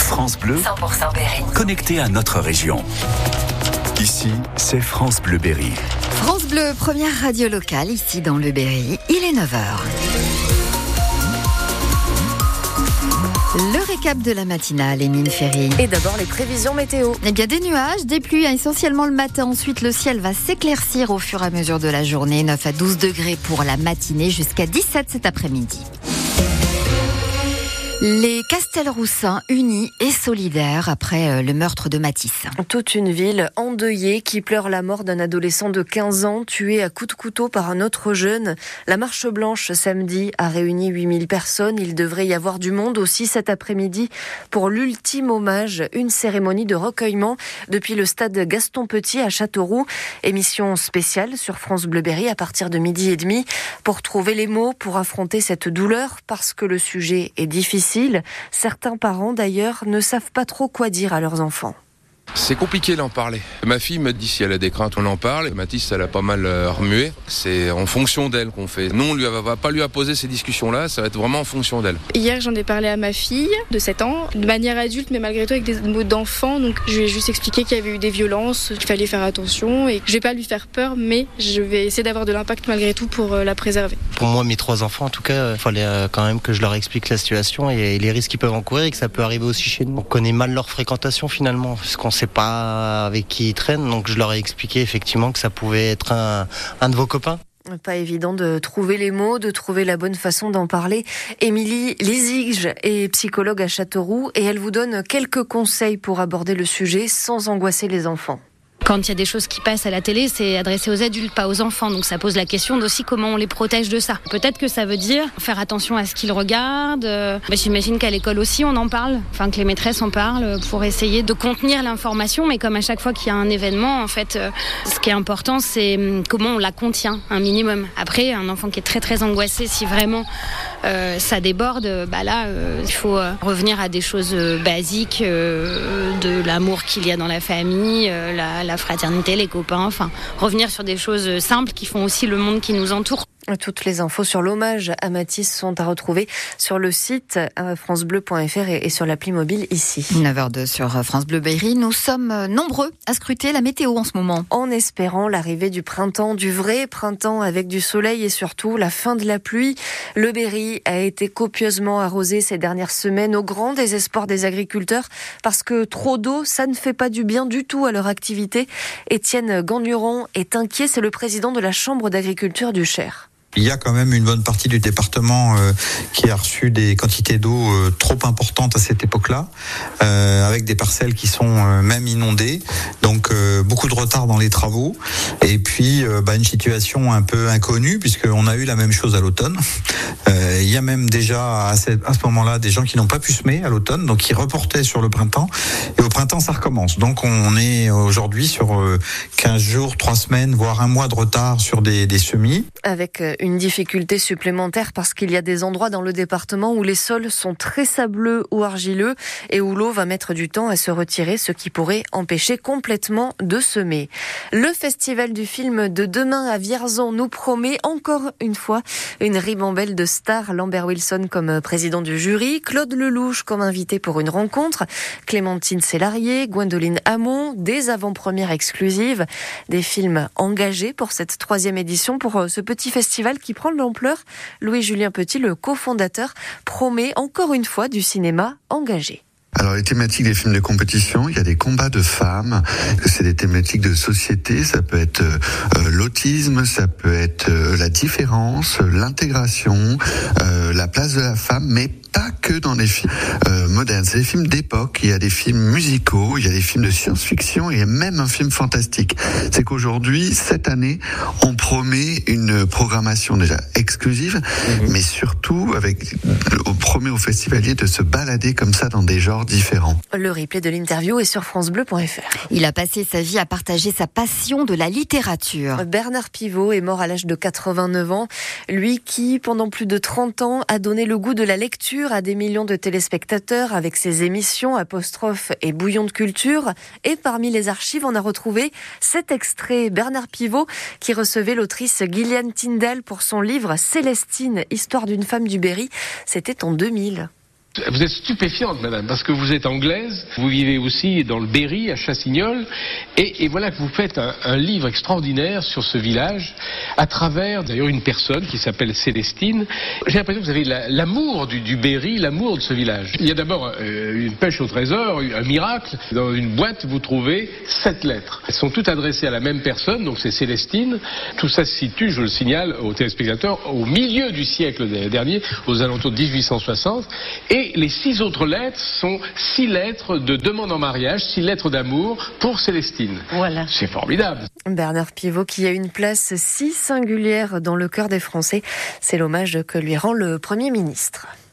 France Bleu, 100% Berry. Connecté à notre région. Ici, c'est France Bleu Berry. France Bleu, première radio locale ici dans le Berry. Il est 9h. Le récap de la matinale, Émile Ferry. Et d'abord les prévisions météo. Eh bien des nuages, des pluies essentiellement le matin. Ensuite le ciel va s'éclaircir au fur et à mesure de la journée. 9 à 12 degrés pour la matinée jusqu'à 17 cet après-midi. Les Castelroussins unis et solidaires après le meurtre de Mathis. Toute une ville endeuillée qui pleure la mort d'un adolescent de 15 ans tué à coups de couteau par un autre jeune. La marche blanche samedi a réuni 8000 personnes. Il devrait y avoir du monde aussi cet après-midi pour l'ultime hommage, une cérémonie de recueillement depuis le stade Gaston Petit à Châteauroux. Émission spéciale sur France Bleu Berry à partir de 12h30 pour trouver les mots pour affronter cette douleur parce que le sujet est difficile. Certains parents, d'ailleurs, ne savent pas trop quoi dire à leurs enfants. C'est compliqué d'en parler. Ma fille me dit si elle a des craintes, on en parle. Mathis, elle a pas mal remué. C'est en fonction d'elle qu'on fait. Nous, on ne va pas lui poser ces discussions-là, ça va être vraiment en fonction d'elle. Hier, j'en ai parlé à ma fille de 7 ans, de manière adulte, mais malgré tout avec des mots d'enfant. Donc, je lui ai juste expliqué qu'il y avait eu des violences, qu'il fallait faire attention et que je vais pas lui faire peur, mais je vais essayer d'avoir de l'impact malgré tout pour la préserver. Pour moi, mes 3 enfants, en tout cas, il fallait quand même que je leur explique la situation et les risques qu'ils peuvent encourir et que ça peut arriver aussi chez nous. On connaît mal leur fréquentation finalement, parce qu'on sait pas avec qui ils traînent, donc je leur ai expliqué effectivement que ça pouvait être un de vos copains. Pas évident de trouver les mots, de trouver la bonne façon d'en parler. Émilie Lizige est psychologue à Châteauroux et elle vous donne quelques conseils pour aborder le sujet sans angoisser les enfants. Quand il y a des choses qui passent à la télé, c'est adressé aux adultes, pas aux enfants. Donc ça pose la question d'aussi comment on les protège de ça. Peut-être que ça veut dire faire attention à ce qu'ils regardent. J'imagine qu'à l'école aussi, on en parle. Enfin, que les maîtresses en parlent pour essayer de contenir l'information. Mais comme à chaque fois qu'il y a un événement, en fait, ce qui est important, c'est comment on la contient, un minimum. Après, un enfant qui est très, très angoissé, si vraiment ça déborde, il faut revenir à des choses basiques, de l'amour qu'il y a dans la famille, la fraternité, les copains, enfin revenir sur des choses simples qui font aussi le monde qui nous entoure. Toutes les infos sur l'hommage à Mathis sont à retrouver sur le site francebleu.fr et sur l'appli mobile ici. 9h02 sur France Bleu Berry. Nous sommes nombreux à scruter la météo en ce moment. En espérant l'arrivée du printemps, du vrai printemps avec du soleil et surtout la fin de la pluie. Le Berry a été copieusement arrosé ces dernières semaines au grand désespoir des agriculteurs parce que trop d'eau, ça ne fait pas du bien du tout à leur activité. Étienne Gagnuron est inquiet, c'est le président de la Chambre d'agriculture du Cher. Il y a quand même une bonne partie du département qui a reçu des quantités d'eau trop importantes à cette époque-là, avec des parcelles qui sont même inondées, donc beaucoup de retard dans les travaux, et puis une situation un peu inconnue, puisqu'on a eu la même chose à l'automne. Il y a même déjà à ce moment-là des gens qui n'ont pas pu semer à l'automne, donc qui reportaient sur le printemps, et au printemps ça recommence. Donc on est aujourd'hui sur 15 jours, 3 semaines, voire un mois de retard sur des semis. Avec une difficulté supplémentaire parce qu'il y a des endroits dans le département où les sols sont très sableux ou argileux et où l'eau va mettre du temps à se retirer, ce qui pourrait empêcher complètement de semer. Le festival du film de demain à Vierzon nous promet encore une fois une ribambelle de stars. Lambert Wilson comme président du jury, Claude Lelouch comme invité pour une rencontre, Clémentine Sélarié, Gwendoline Hamon, des avant-premières exclusives, des films engagés pour cette 3e édition pour ce petit festival qui prend de l'ampleur. Louis-Julien Petit, le cofondateur, promet encore une fois du cinéma engagé. Alors les thématiques des films de compétition, il y a des combats de femmes, c'est des thématiques de société, ça peut être l'autisme, ça peut être la différence, l'intégration, la place de la femme, mais pas que dans des films modernes. C'est des films d'époque, il y a des films musicaux, il y a des films de science-fiction et même un film fantastique. C'est qu'aujourd'hui, cette année, on promet une programmation déjà exclusive, mais surtout on promet aux festivaliers de se balader comme ça dans des genres différents. Le replay de l'interview est sur francebleu.fr. Il a passé sa vie à partager sa passion de la littérature. Bernard Pivot est mort à l'âge de 89 ans. Lui qui, pendant plus de 30 ans, a donné le goût de la lecture à des millions de téléspectateurs avec ses émissions Apostrophe et Bouillon de culture. Et parmi les archives, on a retrouvé cet extrait. Bernard Pivot qui recevait l'autrice Gillian Tyndall pour son livre Célestine, histoire d'une femme du Berry. C'était en 2000. Vous êtes stupéfiante, madame, parce que vous êtes anglaise, vous vivez aussi dans le Berry, à Chassignol, et voilà que vous faites un livre extraordinaire sur ce village, à travers d'ailleurs une personne qui s'appelle Célestine. J'ai l'impression que vous avez l'amour du Berry, l'amour de ce village. Il y a d'abord une pêche au trésor, un miracle. Dans une boîte, vous trouvez 7 lettres. Elles sont toutes adressées à la même personne, donc c'est Célestine. Tout ça se situe, je le signale aux téléspectateurs, au milieu du siècle dernier, aux alentours de 1860, et les 6 autres lettres sont 6 lettres de demande en mariage, 6 lettres d'amour pour Célestine. Voilà. C'est formidable. Bernard Pivot qui a une place si singulière dans le cœur des Français. C'est l'hommage que lui rend le Premier ministre.